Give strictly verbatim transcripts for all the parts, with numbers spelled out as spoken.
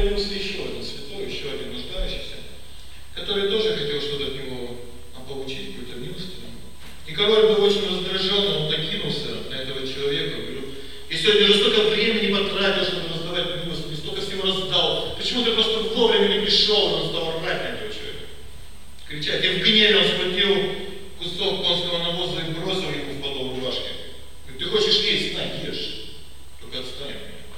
явился еще один святой, еще один нуждающийся, который тоже хотел что-то от него получить, какую-то милость. И король был очень раздражен, он накинулся на этого человека. Говорю, я сегодня уже столько времени потратил, чтобы раздавать милость, столько всего раздал. Почему ты просто вовремя не пришел? Он стал орать на этого человека. Кричать. И в гневе он схватил кусок конского навоза и бросил ему в подол рубашки. Говорит, ты хочешь есть? На, ешь. Только отстань от меня.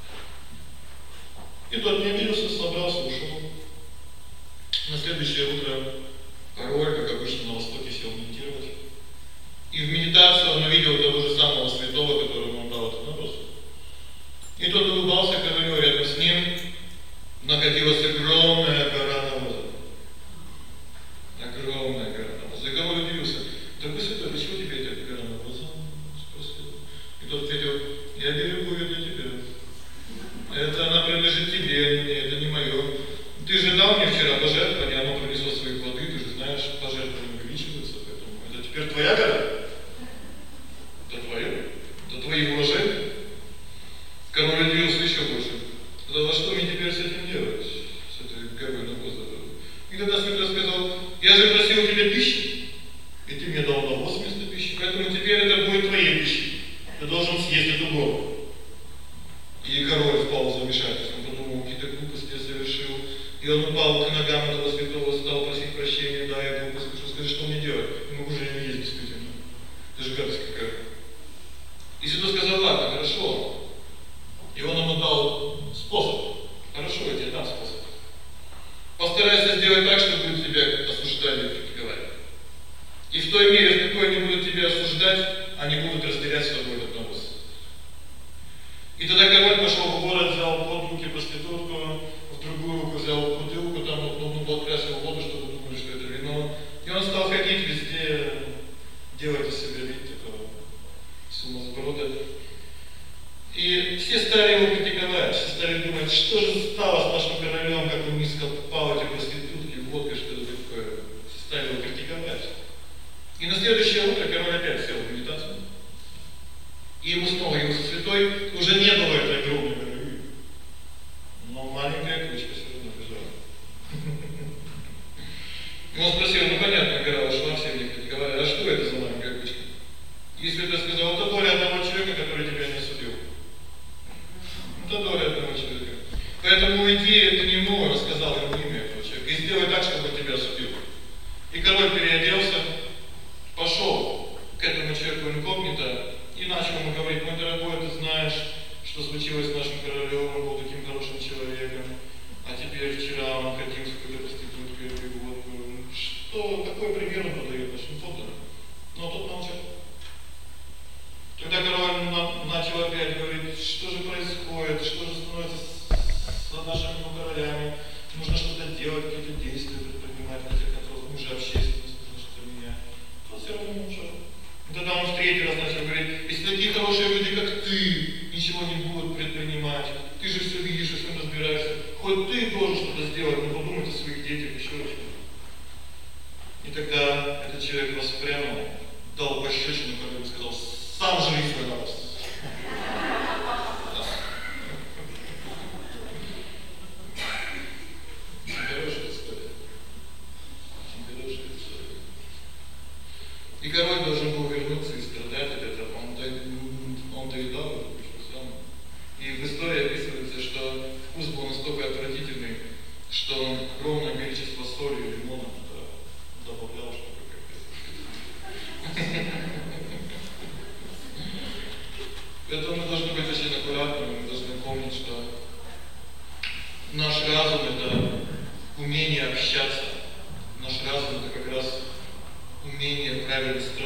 И тот не обиделся, собрался, ушел. На следующее утро король, как обычно, на востоке сел медитировать. И в медитацию он увидел того же самого святого, которому он дал этот навоз. И тот улыбался королю, рядом с ним находилась огромная гора навоза. Огромная гора навоза. И король удивился. Дорогой святой, почему тебе эта гора навоза? И тот ответил, я берегу ее для тебя. Это она принадлежит тебе, а не мне, это не мое. Ты же дал мне вчера пожертвование, оно принесло свои плоды, ты же знаешь, пожертвования увеличиваются, поэтому это теперь твоя гора? Это твое? Это твои вложения? Король удивился еще больше. Сказал, а что мне теперь с этим делать? С этой горой навоза? И тогда святой сказал, я же просил у тебя пищи, и ты мне дал навоз вместо пищи, поэтому теперь это будет твоей пищей. Ты должен съесть эту гору. И король впал в замешательство, он подумал, какие-то глупости я совершил. И он упал к ногам этого святого, стал просить прощения, да, я глупость совершил, скажи, что мне делать? Не могу же я не есть, действительно. Это же гадость какая. И святой сказал, ладно, хорошо. И он ему дал способ. Хорошо, я тебе дам способ. Постарайся сделать так, чтобы тебя осуждали и критиковали. И в той мере, в какой они будут тебя осуждать, они будут разделять с тобой этот навоз. И тогда король пошел в город, взял под руки проститутку, в другую руку взял бутылку, там ну, подкрасил воду, чтобы думали, что это вино. И он стал ходить везде, делать из себя вид такого сумасброда. И все стали его критиковать, все стали думать, что же стало с нашим королем, как он низко попал эти проститутки, водка, что это такое. Все стали его критиковать. И на следующее утро король опять сел в медитацию. И ему снова явился святой, уже не было этой огромной горы. Но маленькая кучка все равно бежала. И он спросил, ну понятно, гора ушла, все мне критиковали, а что это за маленькая кучка? И святой сказал, это доля одного человека, который тебя не осудил. Это доля одного человека. Поэтому уйди к нему, рассказал ему имя этого человека, и сделай так, чтобы он тебя осудил. И король переоделся, пошел к этому человеку инкогнито, и начал ему говорить, мой дорогой, ты знаешь, что случилось с нашим королем, он был таким хорошим человеком, а теперь вчера он ходил с какой-то проституткой, пил водку. Что, какой пример он подает нашим подданным? Но тот молчал. Тогда король на, начал опять говорить, что же происходит, что же становится с, с нашими королями, нужно что-то делать, какие-то действия предпринимать, в конце концов, мы же общественность, нужно что-то менять. Тот все равно молчал. Тогда он в третий раз начал говорить, если такие хорошие люди, как ты, ничего не будут предпринимать, ты же все видишь, и всем разбираешься, хоть ты должен что-то сделать, но подумай о своих детях, еще что-то. И тогда этот человек воспрянул, дал пощечину, королю и сказал, сам жри свой навоз. Хорошая история. Очень хорошая история. И король должен был вернуться и страдать от этого. Он, он доедал это, что сам. И в истории описывается, что вкус был настолько отвратительный, что он огромное количество соли и лимона туда добавлял, чтобы как-то. Поэтому мы должны быть очень аккуратными, мы должны помнить, что наш разум – это умение общаться. Наш разум – это как раз умение правильно